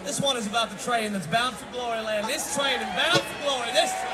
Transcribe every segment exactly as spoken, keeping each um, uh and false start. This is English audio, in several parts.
This one is about the train that's bound for glory land. This train is bound for glory. This train.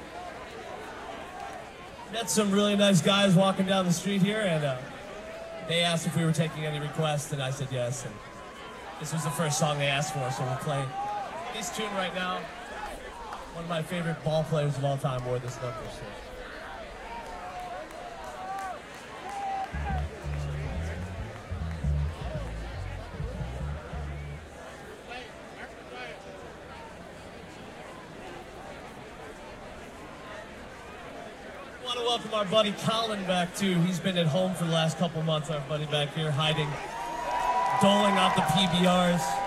Got some really nice guys walking down the street here, and uh, they asked if we were taking any requests, and I said yes. And this was the first song they asked for, so we'll play this tune right now. One of my favorite ball players of all time wore this number. So. I want to welcome our buddy Colin back too. He's been at home for the last couple months. Our buddy back here hiding, doling out the P B Rs.